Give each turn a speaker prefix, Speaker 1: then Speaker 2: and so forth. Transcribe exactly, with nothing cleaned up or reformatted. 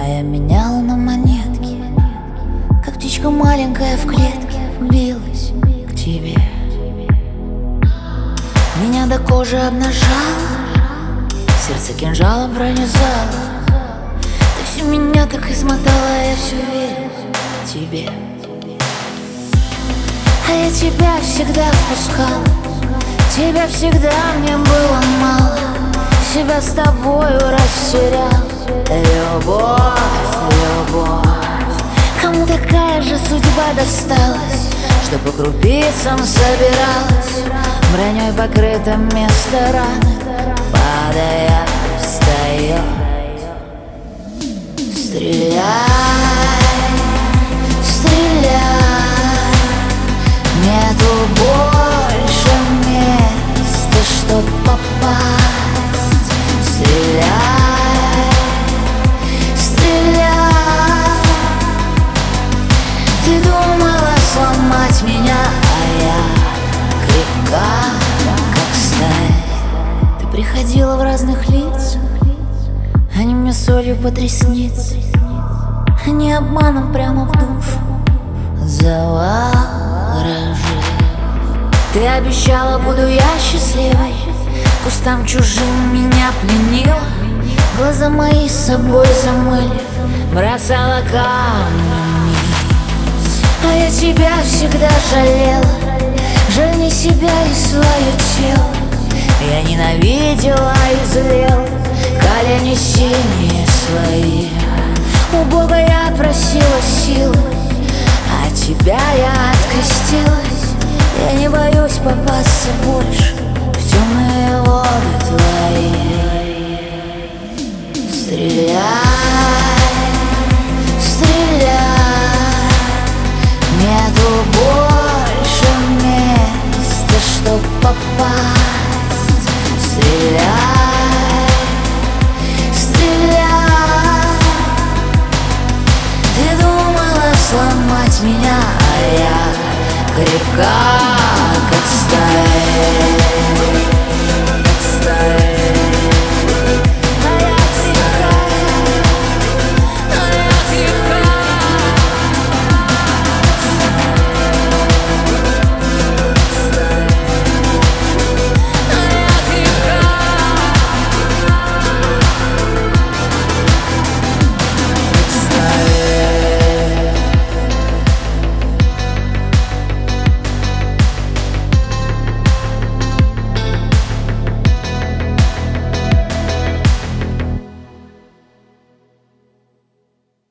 Speaker 1: А я менял на монетки, как птичка маленькая в клетке, билась к тебе. Меня до кожи обнажала, сердце кинжалом пронизало. Ты всю меня так измотала, а я все верю тебе. А я тебя всегда впускал, тебя всегда мне было мало. Себя с тобою растерял. Любовь, любовь, кому такая же судьба досталась, что по крупицам собиралась, броней покрыто место раны, падая, встает. Стреляй, стреляй, нету больше места, чтоб попасть. Стреляй, стреляй. Ты думала сломать меня, а я крепка, как сталь. Ты приходила в разных лицах, они мне солью под ресницы, они обманом прямо в душу заворожив. Ты обещала, буду я счастливой, кустам чужим меня пленила, глаза мои с собой замыли, бросала камни вниз. А я тебя всегда жалела, жаль не себя и свое тело. Я ненавидела и злела, колени синие свои. У Бога я просила силы, а тебя я открестилась. Я не боюсь попасться больше в темные воды твои. Стреляй, стреляй, нету больше места, чтоб попасть. Стреляй, стреляй. Ты думала сломать меня, а я крепка, как сталь.